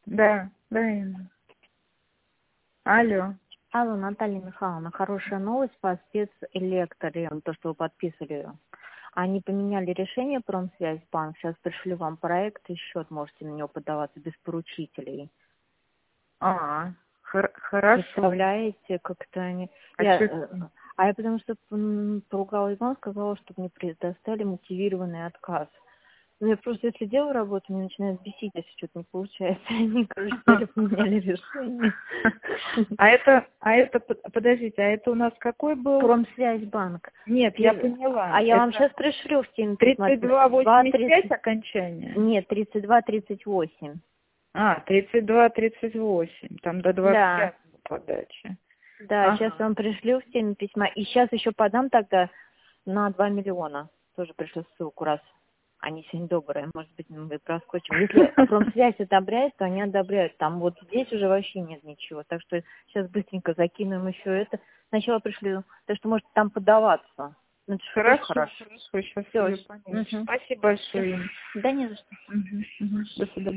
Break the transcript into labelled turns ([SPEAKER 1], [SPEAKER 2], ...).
[SPEAKER 1] Да, да, Инна. Алло.
[SPEAKER 2] Алло, Наталья Михайловна, хорошая новость по спецэлектроре, то, что вы подписывали. Они поменяли решение Промсвязьбанк, сейчас пришлю вам проект и счет, можете на него подаваться без поручителей.
[SPEAKER 1] Хорошо.
[SPEAKER 2] Представляете, как-то они... я потому что поругалась, он сказала, чтобы мне предоставили мотивированный отказ. Ну, я просто, если делаю работу, меня начинает бесить, если что-то не получается. Они, короче, поменяли решение.
[SPEAKER 1] Подождите, а это у нас какой был?
[SPEAKER 2] Промсвязьбанк.
[SPEAKER 1] Нет, я поняла.
[SPEAKER 2] А я вам сейчас пришлю в теме.
[SPEAKER 1] 32,85 окончание?
[SPEAKER 2] Нет, 32,38.
[SPEAKER 1] 32,38. Там до 25 подачи.
[SPEAKER 2] Да, сейчас вам пришлю в теме письма. И сейчас еще подам тогда на 2 миллиона. Тоже пришлю ссылку, раз они сегодня добрые. Может быть, мы проскочим. Если Промсвязь одобряет, то они одобряют. Там вот здесь уже вообще нет ничего. Так что сейчас быстренько закинем еще это. Сначала пришлю. Так что можете там подаваться. Ну,
[SPEAKER 1] Хорошо. Сейчас
[SPEAKER 2] все.
[SPEAKER 1] я помню. Спасибо большое.
[SPEAKER 2] Да не за что.
[SPEAKER 1] До свидания.